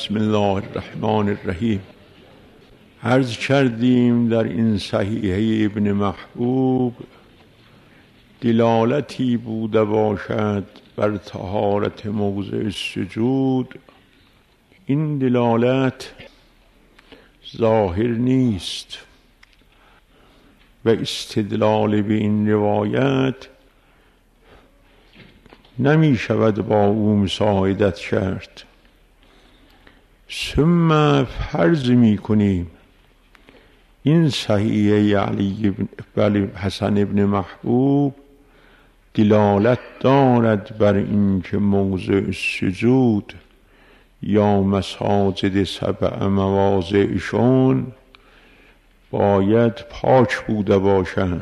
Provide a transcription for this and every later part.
بسم الله الرحمن الرحیم. عرض کردیم در این صحیحه ابن محبوب دلالتی بوده باشد بر طهارت موضع سجود. این دلالت ظاهر نیست و استدلال به این روایت نمی شود با او مساعدت کرد. ثم فرض می کنیم این صحیحه حسن ابن محبوب دلالت دارد بر اینکه موضع سجود یا مساجد 7 مواضعشون باید پاک بوده باشند.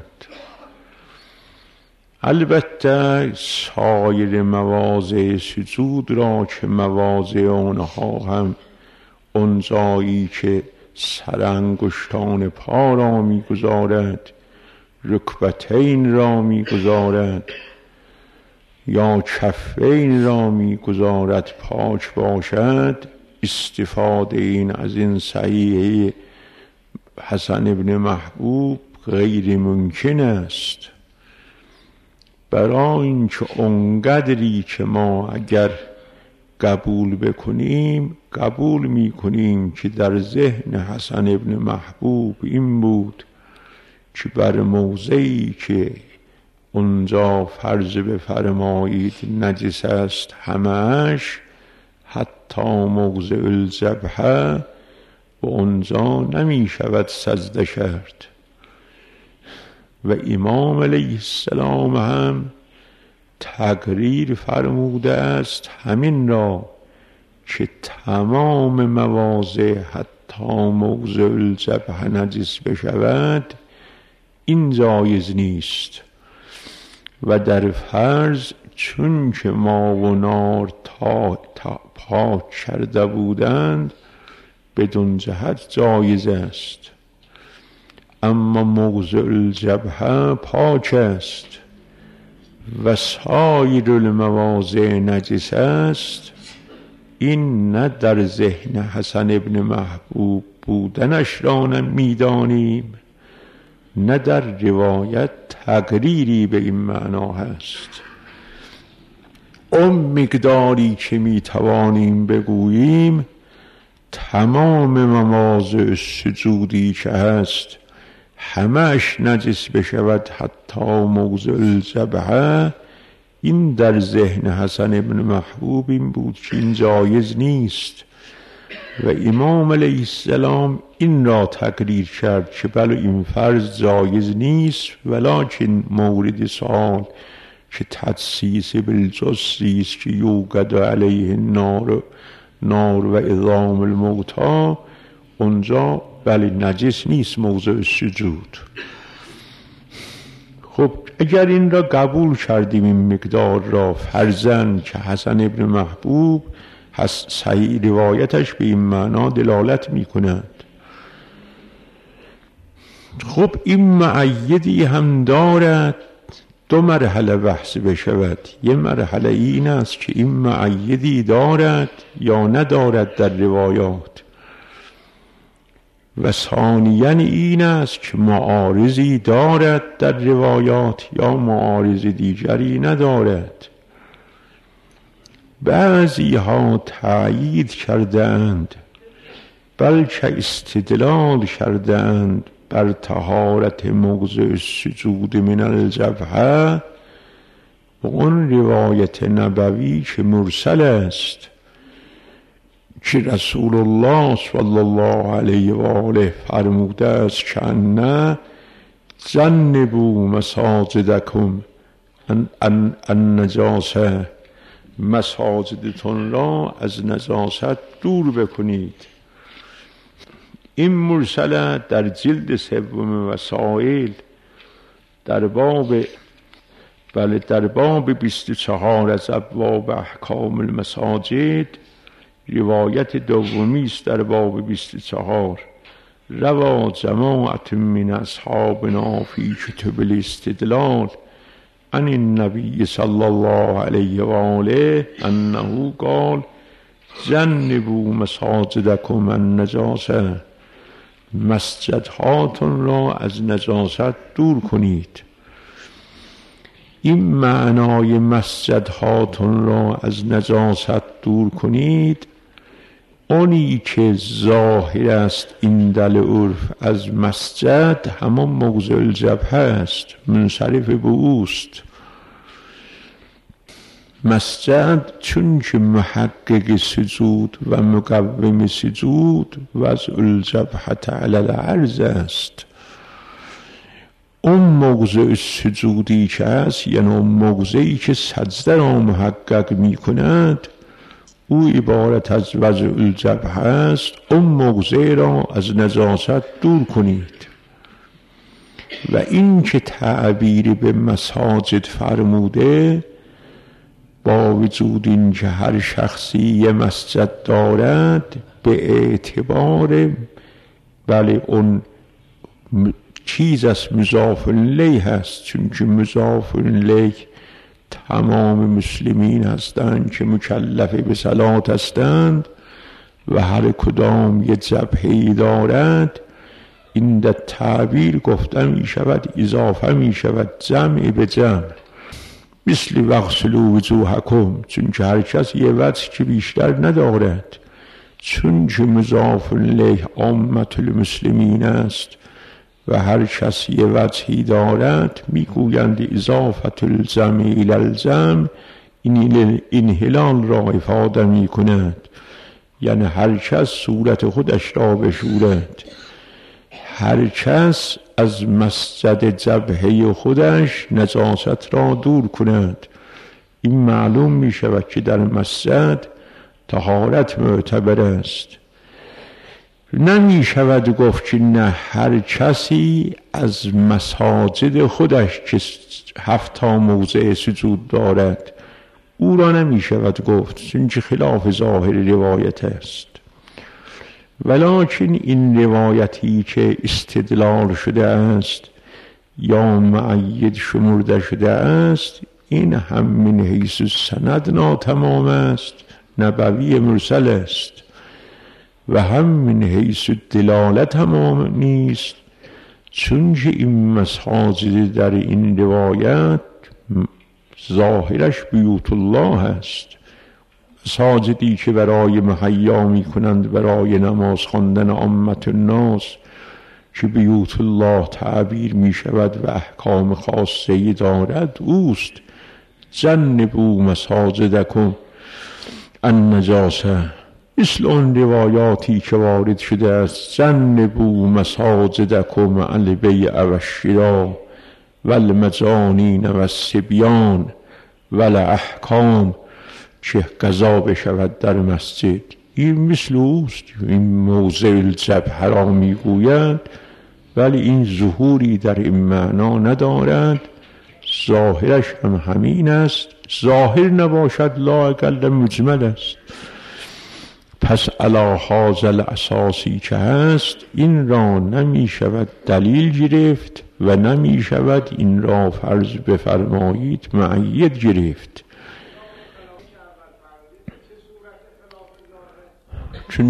البته سایر مواضع سجود را که مواضع آنها هم اون جایی که سر انگشتان پا را می‌گذارد، رکبتین را می‌گذارد یا کفین را می‌گذارد پاک باشد، استفاده این از این صحیحه حسن ابن محبوب غیر ممکن است. برای اینکه اونقدری که ما اگر قبول بکنیم قبول میکنیم که در ذهن حسن ابن محبوب این بود که بر موضعی که اونجا فرض بفرمایید نجس است همش، حتی موضع الجبهه و اونجا نمی شود سجده کرد. و امام علیه السلام هم تقریر فرموده است همین را که تمام مواضع حتی موضع الجبهه نجس بشود این جایز نیست. و در فرض چون که ما و نار تا پاک کرده بودند بدون جهت جایز است، اما موضع الجبهه پاک است و سایر المواضع نجس است. این نه در ذهن حسن ابن محبوب بودنش را میدانیم، نه در روایت تقریری به این معنا هست. اون مقداری که میتوانیم بگوییم تمام مواضع سجودی که هست همش نجس بشود حتی موضع الجبهه، این در ذهن حسن ابن محبوب این بود که این جایز نیست. و امام علیه السلام این را تقریر کرد که بله این فرض جایز نیست، ولکن مورد سؤال که تجسیس بالجثی است که یوقد علیه نار و عظام الموتی، اونجا بله نجس نیست موضع سجود. خب اگر این را قبول کردیم این مقدار را فرضاً که حسن ابن محبوب صحیح روایتش به این معنا دلالت می کند، خب این مؤیدی هم دارد. دو مرحله بحث بشود. یه مرحله این است که این مؤیدی دارد یا ندارد در روایات، و ثانیاً این است که معارضی دارد در روایات یا معارض دیگری ندارد. بعضی ها تأیید کردند بلکه استدلال کردند بر طهارت موضع سجود من الجبهه و اون روایت نبوی که مرسل است که رسول الله صلی الله علیه و آله فرموده است که ان جنبوا مساجدکم النجاسه، مساجدتون را از نجاست دور بکنید. این مرسله در جلد 3 وسائل در باب 24 از ابواب احکام المساجد روایت دومی است. در باب 24 روا جماعت من اصحابنا فی کتب الاستدلال عن النبی صلی الله علیه و آله انه قال جنبوا مساجدکم النجاسه، مسجدهاتون را از نجاست دور کنید. این معنای مسجدهاتون را از نجاست دور کنید، اونی که ظاهر است این دل عرف از مسجد همان موضع الجبهه است، منصرف به اوست. مسجد چون که محقق سجود و مقوم سجود وضع الجبهه علی الارض است. اون موضع سجودی که است، یعنی اون موضعی که سجده را محقق می کند، او عبارت از وضع الجبهه است. اون موضع را از نجاست دور کنید. و این که تعبیر به مساجد فرموده، با وجود این که هر شخصی یه مسجد دارد، به اعتبار بله اون چیز از مضاف الیه هست، چون که مضاف الیه تمام مسلمین هستند که مکلف به صلات هستند و هر کدام یه جبهه‌ای دارد. این در تعبیر گفته می شود، اضافه می شود جمع به جمع. مثل وغسلوا وجوهکم، چون که هر کس یه وجه که بیشتر ندارد، چون که مضاف الیه عامة المسلمین است و هر کس یه وجهی دارد، میگویند اضافت الجمع الی الجمع این انحلال را افاده می کند، یعنی هر کس صورت خودش را بشورد، هر کس از مسجد جبهه خودش نجاست را دور کند. این معلوم می شود که در مسجد طهارت معتبر است. نمی شود گفت که نه هر کسی از مساجد خودش که 7 موضع سجود دارد او را نمی شود گفت، چون که خلاف ظاهر روایت است. ولکن این روایتی که استدلال شده است یا معید شمرده شده است، این هم من حیث سند ناتمام است، نبوی مرسل است، و هم من حیث دلالت تمام نیست، چون که این مساجد در این روایت ظاهرش بیوت الله است. مساجدی که برای مهیا می کنند برای نماز خواندن عامة الناس، که بیوت الله تعبیر می شود و احکام خاصه‌ای دارد، اوست. جنبوا مساجدکم النجاسه، مثل اون روایاتی که وارد شده است، جنبوا مساجدکم البیع و الشراء و المجانین و الصبیان و الاحکام، که قضا بشود در مسجد. این مثل اوست. این موضع الجبهه را میگویند، ولی این ظهوری در این معنا ندارد، ظاهرش هم همین است. ظاهر نباشد لا اقل مجمل است. پس علی هذا الاساسی که هست، این را نمی شود دلیل گرفت و نمی شود این را فرض بفرمایید معید گرفت. چون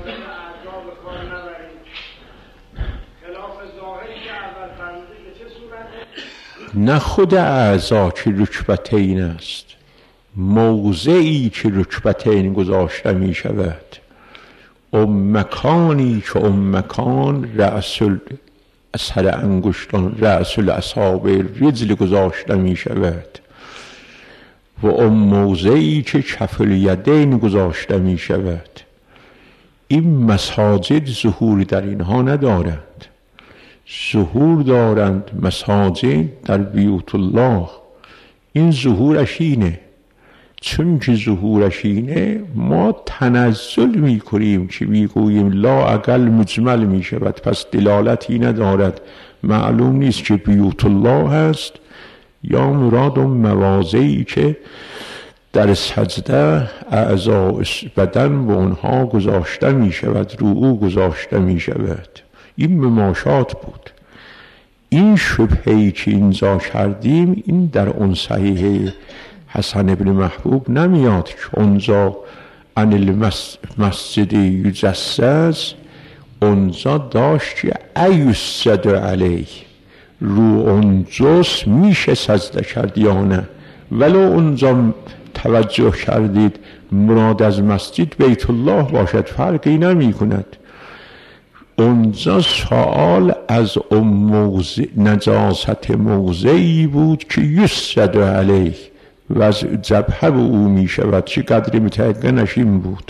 نه خود اعضا که رکبتین است، موضعی که رکبتین گذاشته می شود، اون مکانی که اون مکان رأس اثر انگشتان، رأس الاصابع رجل گذاشته می شود، و اون موضعی که کف الیدین گذاشته می شود. این مساجد ظهوری در اینها ندارند. ظهور دارند مساجد در بیوت الله. این ظهورش اینه. چون که ظهورش اینه، ما تنزل می کنیم که می گوییم لا اقل مجمل می شود، پس دلالتی ندارد. معلوم نیست که بیوت الله هست یا مراد اون مواضعی که در سجده اعضاء بدن و اونها گذاشته می شود، رو او گذاشته می شود. این مماشات بود. این شبهه‌ای که اینجا کردیم، این در اون صحیح حسن ابن محبوب نمیاد که اونجا عن المسجد یجسس، اونجا داشت که ایسجد علیه، رو اون جسم میشه سجده کرد یا نه. ولو اونجا توجه کردید مراد از مسجد بیت الله باشد فرقی نمی کند. اونجا سوال از نجاست موضعی بود که یسجد علیه و از جبهه به او می شود. چه قدری متعقنش این بود.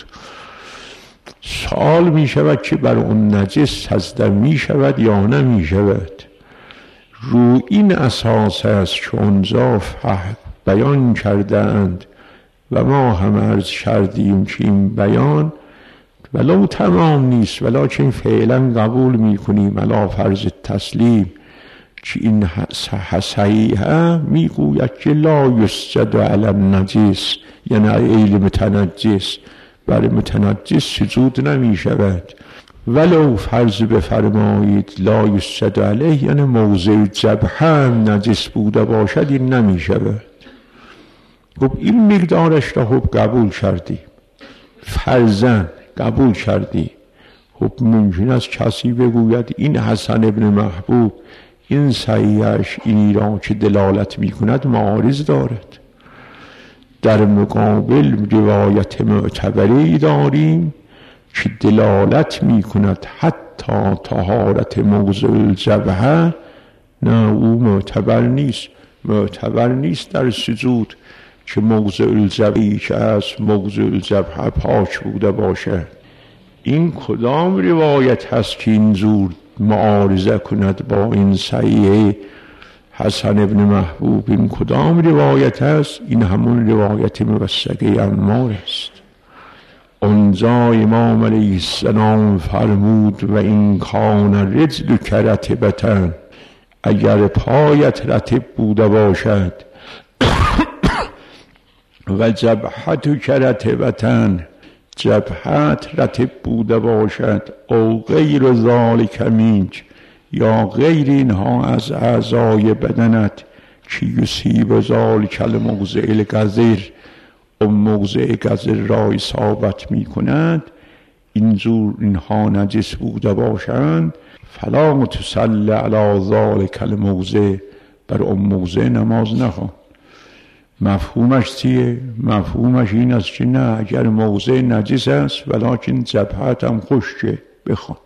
سوال می شود که بر اون نجس سجده می شود یا نمی شود. رو این اساس است که اونجا بیان کردند و ما هم عرض کردیم که این بیان ولو تمام نیست ولکن فعلا قبول میکنیم علی فرض تسلیم که این صحیحه. میگوید که لا یسجد علی النجس، یعنی ایل متنجس، برای متنجس سجود نمی شود. ولو فرض بفرمایید لا یسجد علیه، یعنی موضع جبهه هم نجس بوده باشد، این نمی شود. خب این مقدارش را خب قبول کردی، فرضاً قبول کردی. خب ممکن است کسی بگوید این حسن ابن محبوب این صحیحش اینی را که دلالت می کند معارض دارد. در مقابل روایت معتبری داریم که دلالت می کند حتی طهارت موضع الجبهه، نه او معتبر نیست. معتبر نیست در سجود که موضع الجبهی که از موضع الجبهه پاک بوده باشد. این کدام روایت هست که اینجور معارضه کند با این صحیح حسن ابن محبوب؟ این کدام روایت هست؟ این همون روایت موثقه عمار است. اونجا امام علیه السلام فرمود و این کان رجلک رطبة، اگر پایت رطب بوده باشد و جبهتک رطبة، جبهت رطب بوده باشد، او غیر ذالک منک، یا غیر اینها از اعضای بدنت، که یصیب ذالک الموضع القذر، اون موضع قذر را اصابت می کند، اینجور اینها نجس بوده باشند، فلا تصلی علی ذالک الموضع، بر اون موضع نماز نخوان. مفهومش چیه؟ مفهومش این است که نه، اگر موضع نجس است ولکن جبهت هم خشکه بخوان.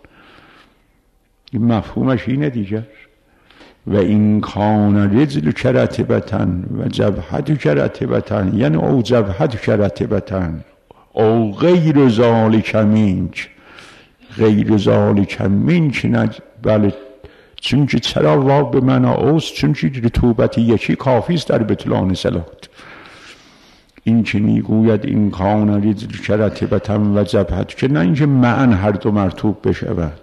این مفهومش اینه دیگر. و این کان رجلک رطبة و جبهتک رطبة، یعنی او جبهتک رطبة او غیر ذالک منک، غیر ذالک منک. بله، چون که چرا واو به معنا اوست؟ چون که رطوبت یکی کافی است در بطلان صلات. این که میگوید این کان رجلک رطبة و جبهتک، که نه اینکه معن هر دو مرطوب بشود،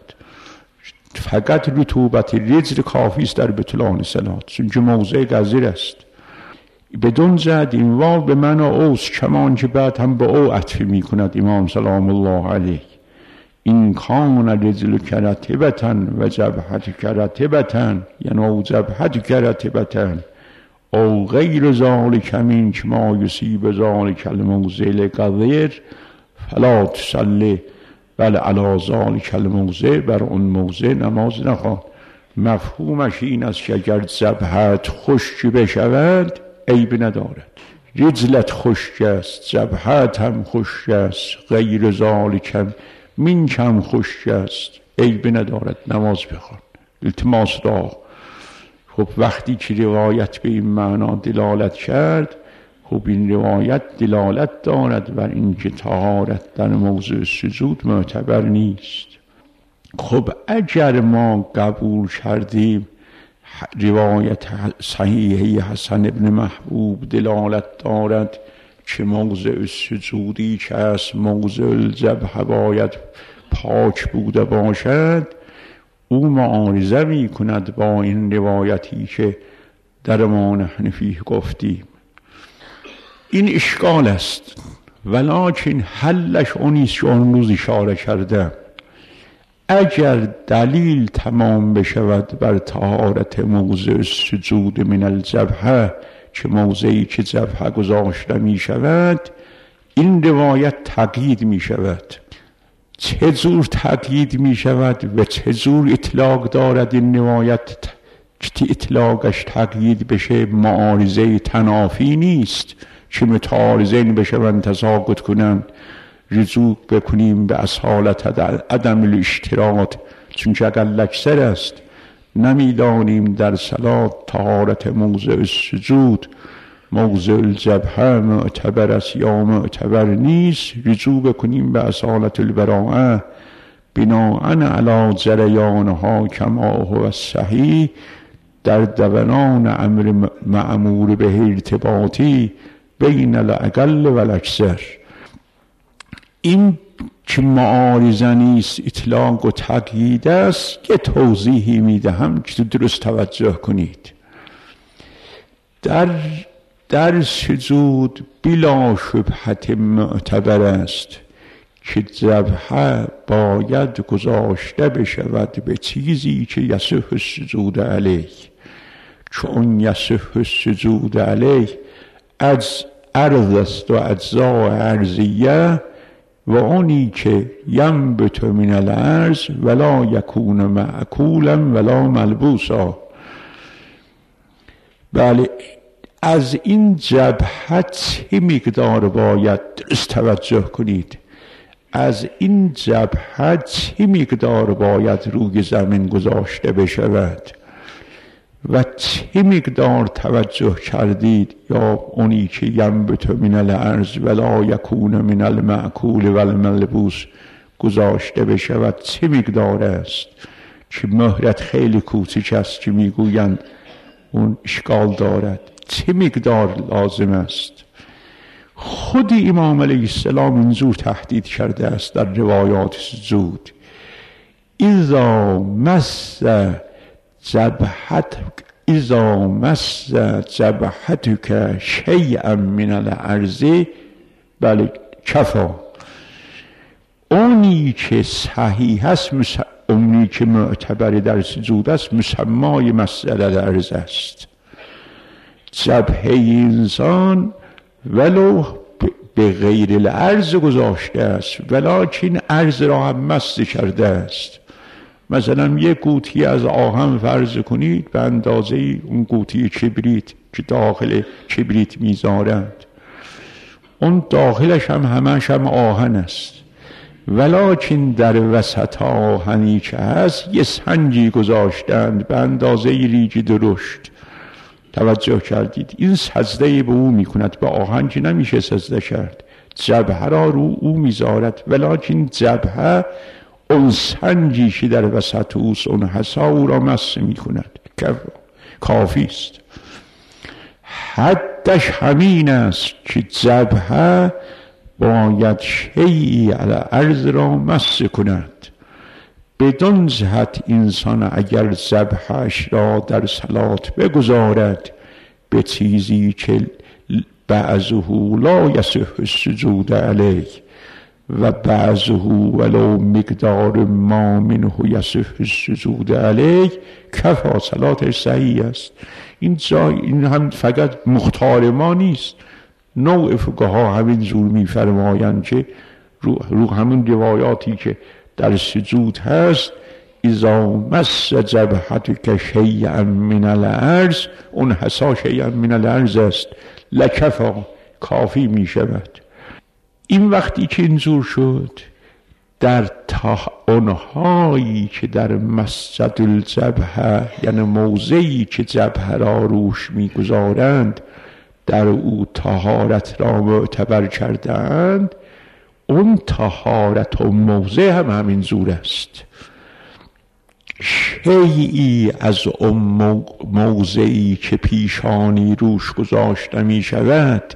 فقط رطوبت رجل کافی است در بطلان صلات، چون که موضع قذر است. بدون زد این واو به معنا اوست، کمان که بعد هم به او عطف می کند امام سلام الله علیه. این کان رجلک رطبة و جبهتک رطبة، یعنی او جبهتک رطبة او غیر ذالک منک ما یصیب ذالک الموضع القذر فلا تصلی، بل علی ذالک الموضع، بر اون موضع نماز نخوان. مفهومش این است که اگر جبهت خشک بشود عیب ندارد. رجلت خشک است، جبهت هم خشک است، غیر ذالک منک هم خشک است، عیب ندارد، نماز بخوان. التماس دعا. خب وقتی که روایت به این معنا دلالت کرد، خب این روایت دلالت دارد بر اینکه طهارت در موضع سجود معتبر نیست. خب اگر ما قبول کردیم روایت صحیحه حسن ابن محبوب دلالت دارد که موضع سجودی که از موضع الجبهه باید پاک بوده باشد، او معارضه می کند با این روایتی که در ما نحن فیه گفتیم. این اشکال است، ولکن حلش اونیست که اون روز اشاره کردم. اگر دلیل تمام بشود بر طهارت موضع سجود من الجبهه، که موضعی که جبهه گذاشته می شود، این روایت تقیید می شود. چه جور تقیید می شود و چه جور اطلاق دارد این روایت؟ که اطلاقش تقیید بشه معارضه تنافی نیست که متعارضین بشوند تساقط کنند، رجوع بکنیم به اصالت عدم الاشتراط، چون که اقل اکثر است. نمیدانیم در صلات طهارت موضع سجود موضع الجبهه معتبر است یا معتبر نیست، رجوع بکنیم به اصالت البراءه بناءً علی جریانها کما هو صحیح در دوران امر معمور به ارتباطی بین الاقل و الاکثر. این که معارضه نیست، اطلاق و تقیید است، که توضیحی میدهم که درست توجه کنید. در سجود بلا شبهت معتبر است که جبهه باید گذاشته بشود به چیزی که یصح السجود علیه، چون یصح السجود علیه از عرض است و اجزاء عرضیه و آنی که ینبت من الارض ولا یکون معکولا ولا ملبوسا. بله، از این جبهه چه مقدار باید درست توجه کنید، از این جبهه چه مقدار باید روی زمین گذاشته بشود و چه مقدار توجه کردید یا اونی که ینبت من الارض ولا یکون من المأکول و الملبوس گذاشته بشود چه مقدار است؟ که مهرت خیلی کوچک است که میگویند اون اشکال دارد. چه مقدار لازم است؟ خود امام علیه السلام اینجور تهدید کرده است در روایات سجود: اذا مس جبهتک شیئا من الارض بله کفا. اونی که صحیح است، اونی که معتبر در سجود است، مسمای مسئله الارض است. جبهه انسان ولو به غیر الارض گذاشته است ولکن ارض را هم مس کرده است. مثلا یک قوطی از آهن فرض کنید به اندازه اون قوطی کبریت که داخل کبریت میذارند، اون داخلش هم همش هم آهن است، ولکن در وسط آهنی که هست یه سنگی گذاشتند به اندازه ریگ درشت. توجه کردید؟ این سجده به او میکند، به آهن که نمیشه سجده کرد. جبهه را رو او میذارد، ولکن جبهه اون سنگی که در وسط اوست، اون حسا او را مس میکند. کافی است. حدش همین است که جبهه باید شیئی علی ارض را مس کند. بدون جهت انسان اگر جبهش را در صلات بگذارد به چیزی که بعضه لا یصح السجود علیه و بعضه ولو مقدار ما منه یصح السجود علیه، کفا، صلاتش صحیح است. این هم فقط مختار ما نیست، نوع فقها همین جور میفرمایند که رو همین روایاتی که در سجود هست: اذا مس جبهتک شیئا من الارض، اون حسا شیئا من الارض است، لکفا، کافی می شود. این وقتی که اینجور شد، در اونهایی که در مسجد الجبهه، یعنی موضعی که جبهه را روش میگذارند، در او طهارت را معتبر کردند، اون طهارت و موضع هم همین زور است. شیئی از اون موضعی که پیشانی روش گذاشته می شود،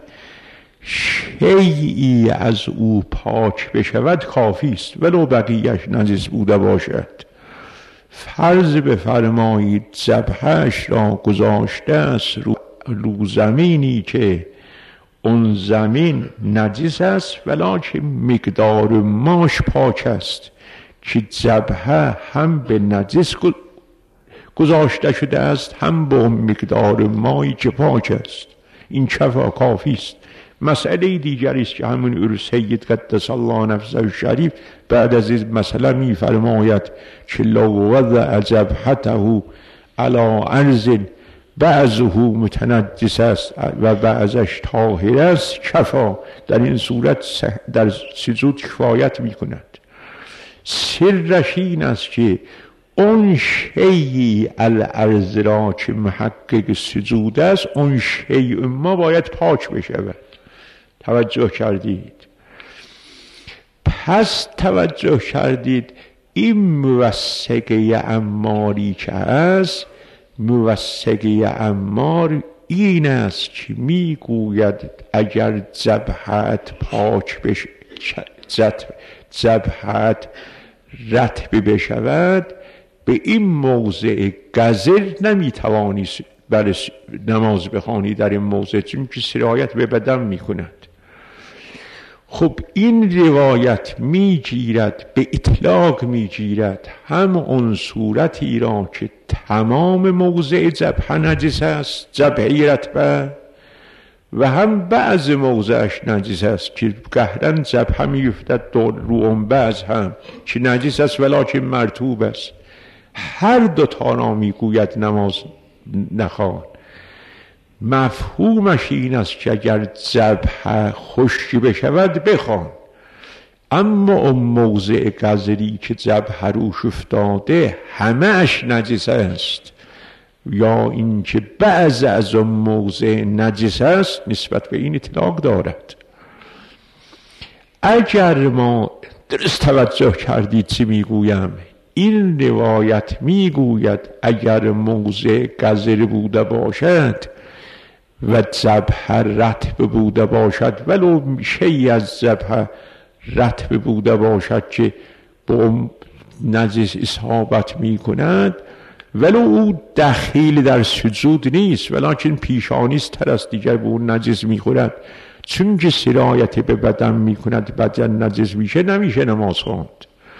شیئی از او پاک بشود کافی است، ولو بقیهش نجس بوده باشد. فرض بفرمایید جبهش را گذاشته است رو زمینی که اون زمین نجس است، ولکن مقدار ماش پاک است، که جبهه هم به نجس گذاشته شده است هم به مقدار مایی که پاک است. این کفا، کافی است. مسئله دیگری است که همون سید قدس الله نفسه الشریف بعد از این مسئله میفرماید که لو وضع جبهته علی ارض بعضه متنجس است و بعضش طاهر است کفا، در این صورت در سجود کفایت میکند. سرش این است که اون شیعی الارض را که محقق سجود است اون شیء ما باید پاک بشود. توجه کردید؟ پس توجه کردید این موثقه عماری که هست، موثقه عمار این است که میگوید اگر جبهت پاک بشه، جبهت رطب بشود، به این موضع گزر نمیتوانی برای نماز بخوانی در این موضع، چون که سرایت به بدن میکند. خب این روایت میگیرد، به اطلاق میگیرد هم اون صورتی را که تمام موضع جبهه نجس است، جبهه رطبه، و هم بعض موضعش نجس است که قهرن جبهه میفتد رو اون بعض هم که نجس است ولکن مرطوب است. هر دو تا را میگوید نماز نخوان. مفهومش این است که اگر جبهه خشک بشود بخوان، اما اون موضع قذری که جبهه روش افتاده همه‌اش نجس است، یا اینکه بعض از اون موضع نجس است، نسبت به این اطلاق دارد. اگر ما درست توجه کردید چی میگویم، این روایت میگوید اگر موضع قذر بوده باشد و جبهه رطب بوده باشد، ولو شیء از جبهه رطب بوده باشد که با نجس اصابت می کند، ولو او دخیل در سجود نیست ولکن پیشانیست تر است دیگر به اون نجس می خورد، چون که سرایت به بدن می کند بدن نجس میشه، نمیشه نماز خواند.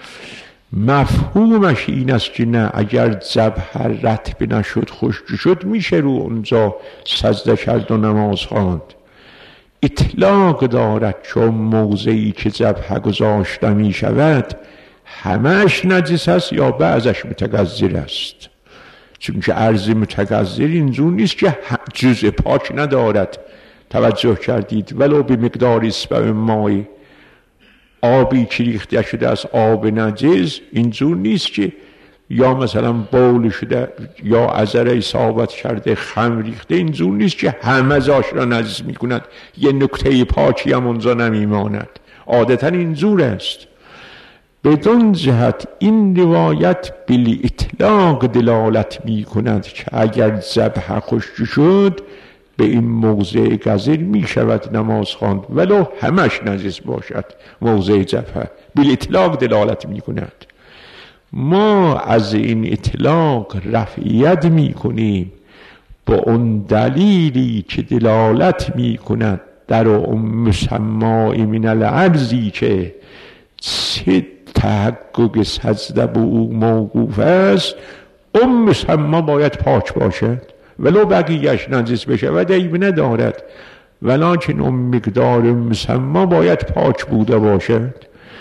مفهومش این است که نه، اگر جبهه رطب نشد خشک شد میشه رو اونجا سجده کرد و نماز خواند. اطلاق دارد چون موضعی که جبهه گذاشته می شود همهش نجس است یا بعضش متقذر است، چون که عرض متقذر اینجور نیست که جزء پاک ندارد. توجه کردید؟ ولو به مقدار اصبع مای، آبی که ریخته شده از آب نجس، اینجور نیست که یا مثلا بول شده یا عذر اصابت کرده خمر ریخته، اینجور نیست که همه زاش را نجس می کند، یه نکته پاکی هم اونجا نمیماند. عادتا اینجور است. بدون جهت این روایت بلی اطلاق دلالت می کند که اگر جبهه خشک شد به این موضع قذر می شود نماز خواند، ولو همش نجس باشد موضع جبهه، بلی اطلاق دلالت می کند. ما از این اطلاق رفعیت می کنیم با اون دلیلی که دلالت می کند در اون مسمای من العرضی که چه تحقق سجده به او موقوف است، اون مسما باید پاک باشد، ولو بقیهش نجس بشه و عیب ندارد، ولکن اون مقدار مسما باید پاک بوده باشد.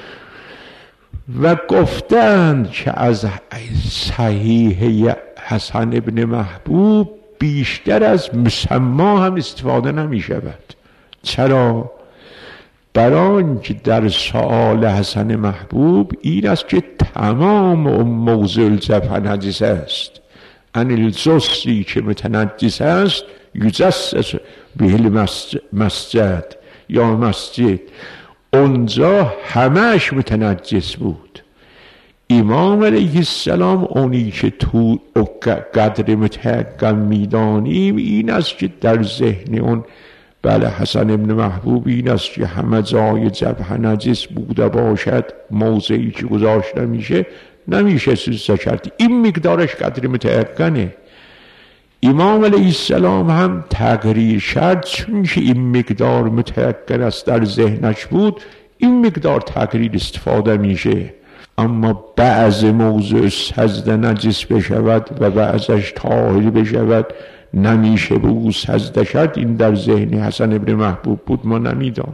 و گفتند که از صحیح حسن ابن محبوب بیشتر از مسما هم استفاده نمی شود. چرا؟ برای اینکه در سؤال حسن محبوب این است که تمام اون موضع الجبهه نجس است، ان الجزئی که متنجس است یجسس به مسجد یا مسجد، اونجا همهش متنجس بود. امام علیه السلام اونی که تو قدر متحقق میدانیم این است که در ذهن اون بله حسن ابن محبوب این است که همه جای جبهه نجس بوده باشد، موضعی که گذاشته میشه نمیشه سجده کرد، این مقدارش قدر متحققه. امام علیه السلام هم تقریر شد چون که این مقدار متحقق است در ذهنش بود، این مقدار تقریر استفاده میشه. اما بعض موضع سجده نجس بشود و بعضش طاهر بشود نمیشه به او سجده کرد، این در ذهن حسن ابن محبوب بود، ما نمیدان.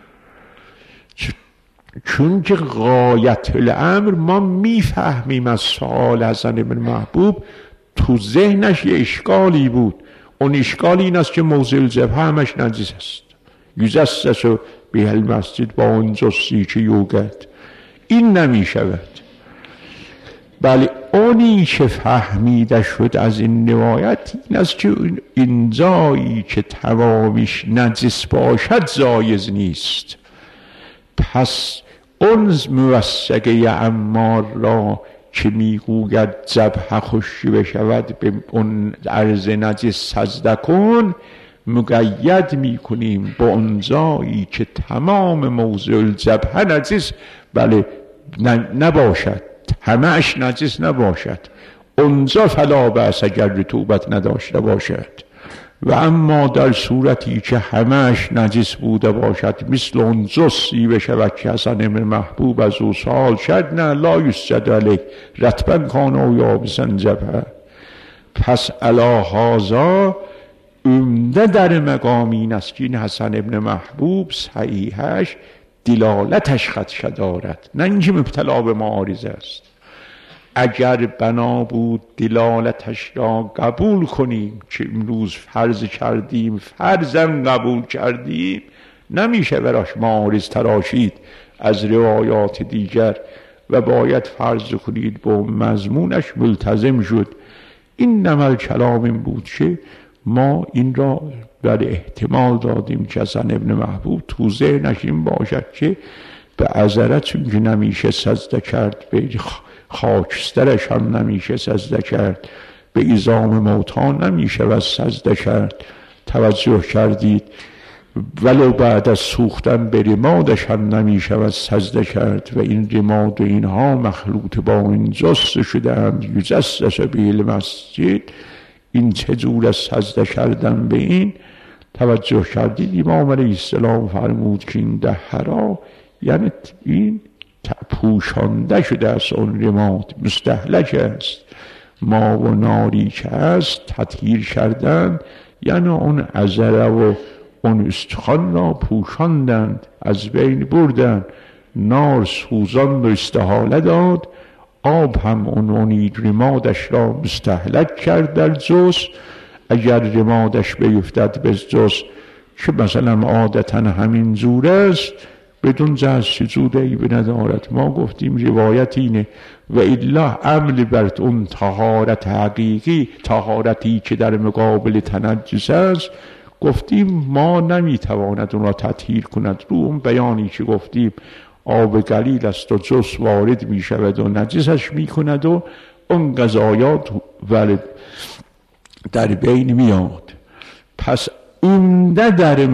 چون که غایت الامر ما میفهمیم از سوال حسن ابن محبوب تو ذهنش یه اشکالی بود. اون اشکال این است که موضع الجبهه همش نجس است. یجسس به المسجد با اون جسی که یوگد، این نمی شود. بله اونی که فهمیده شد از این روایت این است که این جایی که تمامیش نجس باشد جایز نیست. پس اون موثقه عمار را که میگوید جبهه خشک بشود به اون عرض نجس سجده کن، مقید میکنیم با اون جایی که تمام موضع الجبهه نجس بله نباشد، همه‌اش نجس نباشد، اونجا فلا بأس اگر رطوبت نداشته باشد. و اما در صورتی که همه‌اش نجس بوده باشد، مثل اون جسی بشود که حسن ابن محبوب از او سوال شد، نه لا یسجد علیه رطبا کان او یابسا جبهه. پس علی هذا عمده در مقام این است که این حسن ابن محبوب صحیحش دلالتش خدشه دارد، نه اینکه مبتلا به معارضه است. اگر بنا بود دلالتش را قبول کنیم که امروز فرض کردیم، فرضم قبول کردیم، نمیشه براش معارض تراشید از روایات دیگر و باید فرض کنید با مضمونش ملتزم شد. این نمل کلام این بود که ما این را بر احتمال دادیم که حسن ابن محبوب تو ذهنش این باشد که به عذرت چون که نمیشه سجده کرد، به خاکسترش هم نمیشه سجده کرد، به ایزام موتا نمیشه و سجده کرد. توجه کردید؟ ولو بعد از سوختن به رمادش هم نمیشه و سجده کرد و این رماد و اینها مخلوط با این جس شده هم یجسس به المسجد. این چجور از سجده کردن به این توجه کردید؟ امام علیه السلام فرمود که این دهرا یعنی این پوشانده شده است، اون رماد مستهلک است. ما و ناری که است تطهیر کردن یعنی اون عذره و اون استخوان را پوشاندند، از بین بردن. نار سوزان و استحاله داد، آب هم اون رمادش را مستهلک کرد در جز. اگر رمادش بیفتد به جز که مثلا عادتا همین جور است، بدون جهاز سجود عیب ندارد. ما گفتیم روایت اینه و الا عمل بر اون طهارت حقیقی، طهارتی که در مقابل تنجس است، گفتیم ما نمیتواند اون را تطهیر کند. رو اون بیانی که گفتیم آب قلیل است و جس وارد میشود و نجسش میکند و اون قضایات ولی در بین میاد. پس عمده در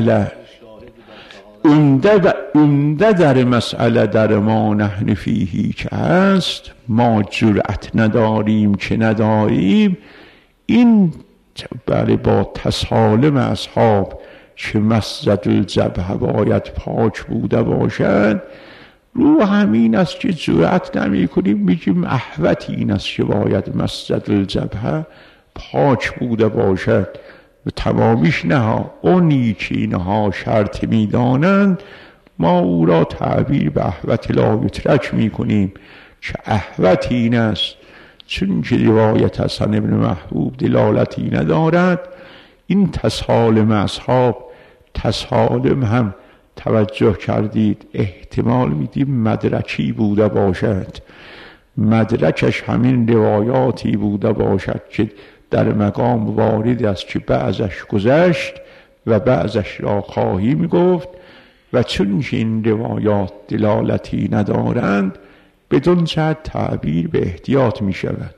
مسئله در ما نحن فیهی که هست، ما جرأت نداریم که نداریم. این بله با تسالم اصحاب که مسجد الجبهه باید پاک بوده باشد، رو همین است که جرأت نمی کنیم، میگیم احوط این است که باید مسجد الجبهه پاک بوده باشد و تمامیش نه. اونی که اینها شرط میدانند ما او را تعبیر به احوط لا یترک میکنیم که احوط این است. چون که روایت حسن ابن محبوب دلالتی ندارد، این تسالم اصحاب، تسالم هم توجه کردید احتمال میدیم مدرکی بوده باشد، مدرکش همین روایاتی بوده باشد که در مقام وارد است که بعضش گذشت و بعضش را خواهیم گفت. و چون این روایات دلالتی ندارند بدون جهت تعبیر به احتیاط می شود.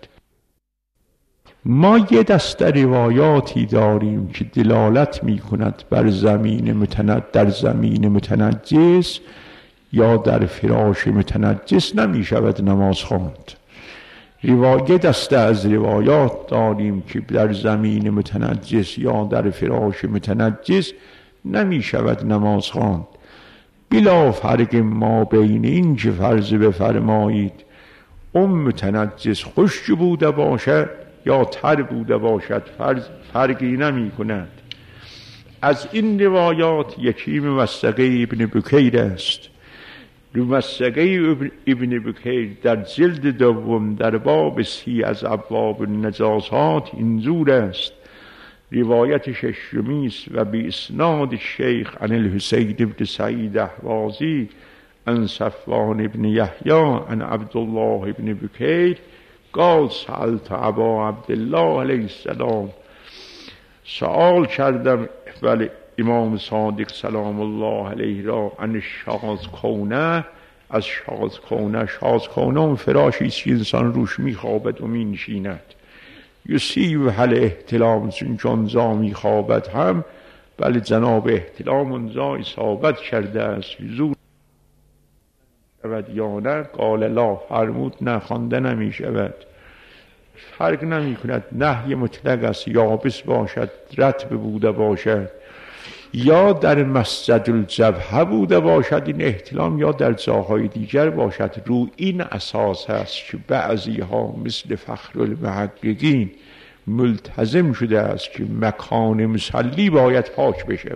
ما یه دسته روایاتی داریم که دلالت می کند بر در زمین متنجس یا در فراش متنجس نمی شود نماز خواند. یه دسته از روایات داریم که در زمین متنجس یا در فراش متنجس نمی شود نماز خواند. بلا فرق ما بین این که فرض بفرمایید اون متنجس خشک بوده باشد یا تر بوده باشد فرقی نمی کند. از این روایات یکی موثقه ابن بکیر است. موثقه ابن بکیر در جلد دوم در باب 30 از ابواب النجاسات اینجور است: روایت ششمی است و به اسناد شیخ عن الحسین بن سعید احوازی عن صفوان بن یحیی عن عبدالله بن بکیر قال سألت ابا عبدالله علیه السلام، سؤال کردم ولی امام صادق سلام الله علیه را عن شاذکونه، از شاذکونه. شاذکونه اون فراشی است که انسان روش میخوابد و مینشیند. یصیب هل احتلام، چون زا میخوابد هم بله جناب احتلام اونجا اصابت کرده است. زود شود یا نه؟ قال لا، فرمود نه، خوانده نمی شود. فرق نمی کند، نهی مطلق است، یابس باشد، رطب بوده باشد، یا در مسجد الجبهه بوده باشد این احتلام، یا در جاهای دیگر باشد. رو این اساس است که بعضی ها مثل فخرالمحققین ملتزم شده است که مکان مصلی باید پاک بشود،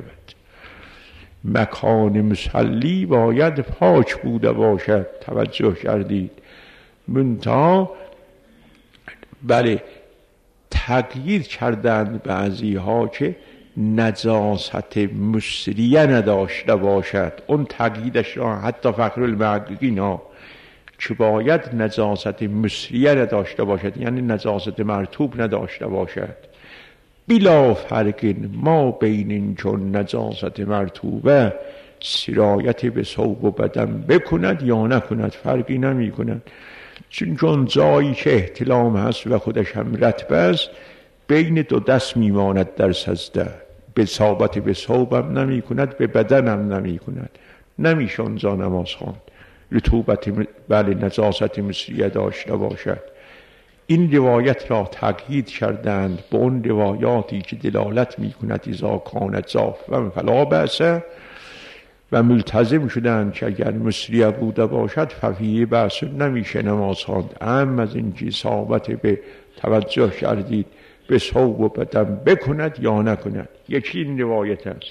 مکان مصلی باید پاک بوده باشد. توجه کردید؟ منتها بله تغییر کردند بعضی ها که نجاست مصریه نداشته باشد. اون تغییرش را حتی فخرالمحققین ها که باید نجاست مصریه نداشته باشد، یعنی نجاست مرطوب نداشته باشد. بلا فرق ما بین این چون نجاست مرطوبه سرایت به ثوب و بدن بکند یا نکند، فرقی نمی کند. چون جایی که احتلام هست و خودش هم رطب است بین دو دست میماند در سجده، به ثابت به ثوبم نمی کند، به بدنم نمی کند، نمیشه اونجا نماز خواند. رطوبت بله نجاست مصریه داشته باشد. این روایت را تقیید کردند با اون روایاتی که دلالت می کند اذا کان جافا فلا بأس، و ملتزم شدند که اگر مصریه بوده باشد ففیه بأس، نمیشه نماز خواند. اما از این که ثابت به توجه کردید به ثوب و بدن بکند یا نکند، یکی این روایت است.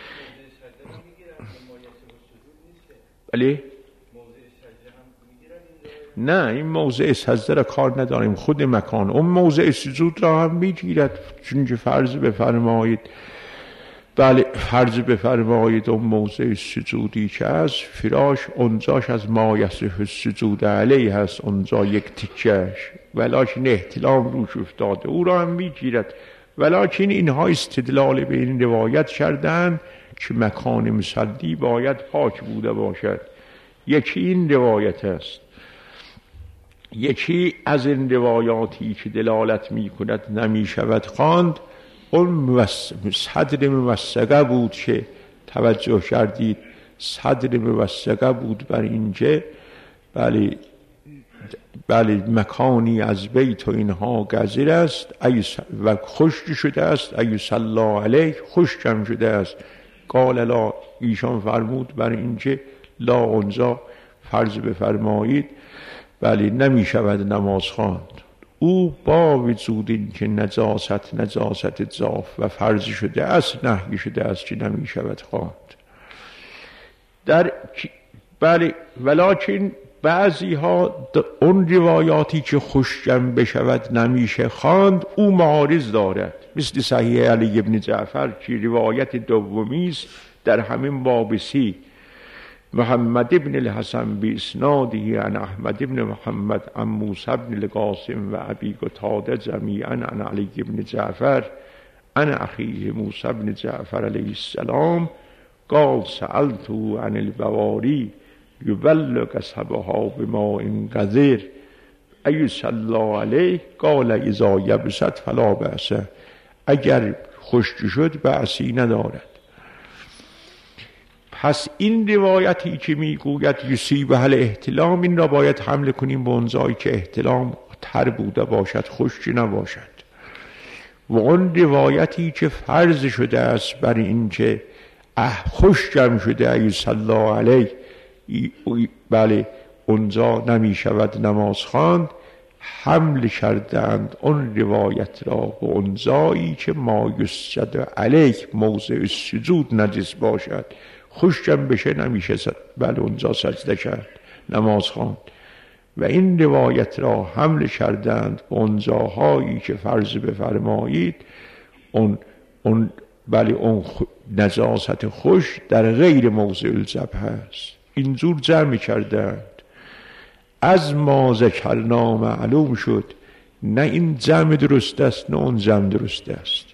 بله نه، این موضع سجده را کار نداریم، خود مکان اون موضع سجود را هم میگیرد. چون فرض بفرمایید بله فرض بفرمایید اون موضع سجودی که از فراش اونجاش از ما یصح السجود علیه هست، اونجا یک تکش ولکن احتلام روش افتاده او را هم میگیرد. ولکن اینها استدلال به این روایت کردن که مکان مصلی باید پاک بوده باشد. یکی این روایت است. یکی از این روایاتی که دلالت می کند نمی شود خواند اون صدر موثقه بود که توجه کردید، صدر موثقه بود بر اینجا بله مکانی از بیت و اینها گزیر است و خشک شده است، ایصلی علیه خشکم شده است. قال لا، ایشان فرمود بر اینجا لا، اونجا فرض بفرمایید بله نمی شود نماز خواند. او با وجود این که نجاست جاف و فرض شده است نهی شده است که نمی شود خواند. بله ولکن بعضی ها اون روایاتی که خشکم بشود نمیشه خواند او معارض دارد، مثل صحیح علی ابن جعفر که روایت دومی است در همین باب 30. محمد ابن الحسن باسناده عن احمد ابن محمد عن موسی ابن القاسم و ابی قتاده جمیعا عن علی ابن جعفر عن اخیه موسی ابن جعفر علیه السلام قال سألته عن البواری یبلغ سبها بماء غزیر ایصلی علیه قال اذا یبست فلا بأس، اگر خشک شد بأسی ندارد. پس این روایتی که میگوید یصیب هل احتلام، این را باید حمل کنیم به اون جایی که احتلام تر بوده باشد، خشک نباشد. و اون روایتی که فرض شده است بر این که خشکم شده ایصلی علیه بله اونجا نمی شود نماز خواند، حمل کردند آن روایت را به اونزایی که ما یسجد علیه موضع سجود نجس باشد، خشکم بشه نمیشه بله اونجا سجده کرد نماز خواند. و این روایت را حمل کردند به اونجاهایی که فرض بفرمایید اون نجاست خوش در غیر موضع الجبهه است. اینجور جمع کردند. از ما ذکرنا معلوم شد نه این جمع درست است نه اون جمع درست است.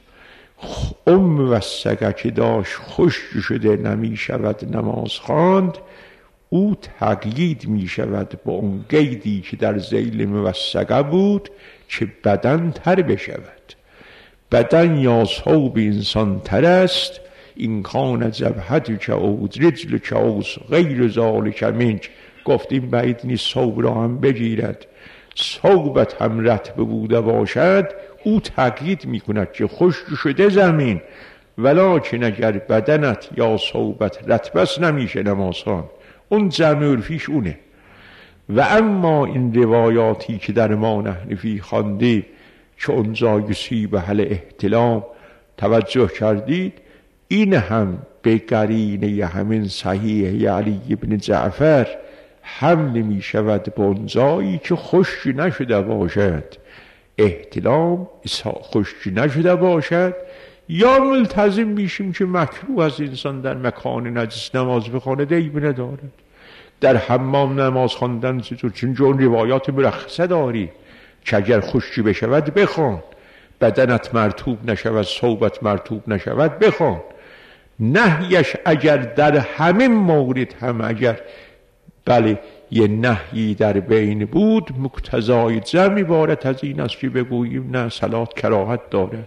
موثقه که داشت خشک شده نمی شود نماز خواند، او تقیید می شود با اون قیدی که در ذیل موثقه بود که بدن تر بشود. بدن یا ثوب انسان تر است، این کان جبهت که او رجل که او غیر ذالک منک. گفتیم بعید نیست ثوب را هم بگیرد، ثوبت هم رطب بوده باشد، او تقیید می کند که خشک شده زمین، ولکن اگر بدنت یا ثوبت رطب است نمیشه نماز خواند. اون جمع عرفیش اونه. و اما این روایاتی که در ما نحنفی خواندیم که اونجا یصیب هل احتلام توجه کردید، این هم به قرینه همین صحیح علی ابن جعفر حمل می شود به اونجایی که خشک نشده باشد، احتلام خشک نشده باشد، یا ملتزم میشیم که مکروه از انسان در مکان نجس نماز بخونه عیب ندارد. در حمام نماز خواندن چون روایات مرخصه داری که اگر خشکی بشود بخوان، بدنت مرطوب نشود ثوبت مرطوب نشود بخوان. نهیش اگر در همه مورد هم اگر یه نهی در بین بود، مقتضای جمع عبارت از این است که بگوییم نه صلات کراهت دارد.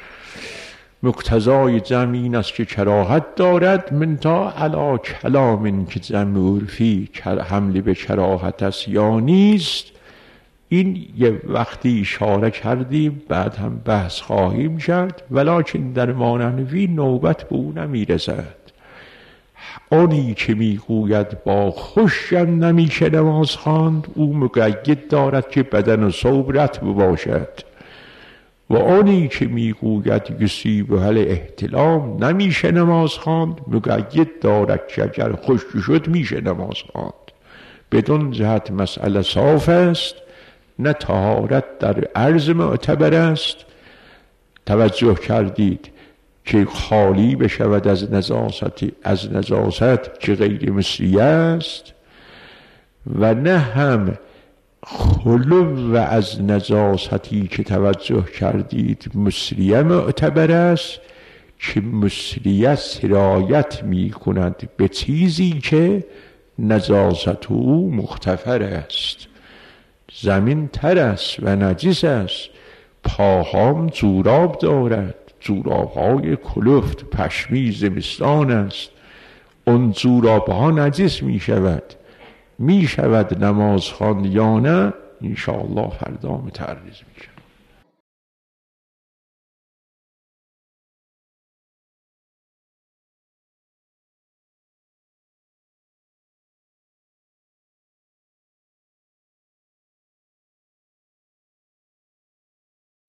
مقتضای جمع این است که کراهت دارد، منتها علا کلام که جمع عرفی حمل به کراهت است یا نیست. این یه وقتی اشاره کردیم، بعد هم بحث خواهیم کرد، ولکن در ما نحنفی نوبت به او نمیرسد. آنی که میگوید با خشکم نمیشه نماز خواند، او مقید دارد که بدن و ثوب رطب باشد. و آنی که میگوید یصیب هل احتلام نمیشه نماز خواند، مقید دارد که اگر خشک شد میشه نماز خواند. بدون جهت مسئله صاف است، نه طهارت در عرض معتبر است. توجه کردید که خالی بشود از نجاست که غیر مصریه است، و نه هم خلو از نجاستی که توجه کردید مصریه معتبر است، که مصریه سرایت می کند به چیزی که نجاست او مختفر است. زمین تر است و نجس است، پاهام جوراب دارد، جوراب‌های کلفت پشمی زمستان است، اون جوراب‌ها نجس می شود نماز خواند یا نه؟ انشاءالله فردا متعرض میشه.